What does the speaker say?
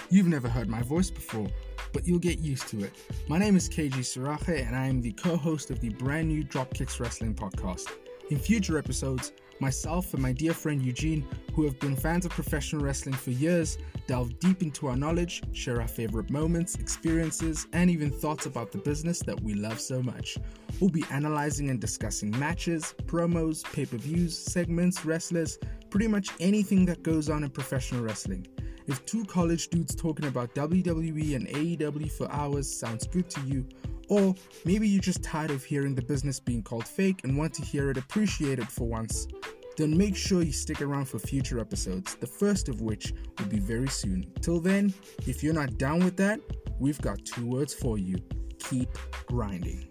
You've never heard my voice before, but you'll get used to it. My name is KG Saraje, and I am the co-host of the brand new Dropkicks Wrestling podcast. In future episodes, myself and my dear friend Eugene, who have been fans of professional wrestling for years, delve deep into our knowledge, share our favorite moments, experiences, and even thoughts about the business that we love so much. We'll be analyzing and discussing matches, promos, pay-per-views, segments, wrestlers, pretty much anything that goes on in professional wrestling. If two college dudes talking about WWE and AEW for hours sounds good to you, or maybe you're just tired of hearing the business being called fake and want to hear it appreciated for once, then make sure you stick around for future episodes, the first of which will be very soon. Till then, if you're not down with that, we've got two words for you: keep grinding.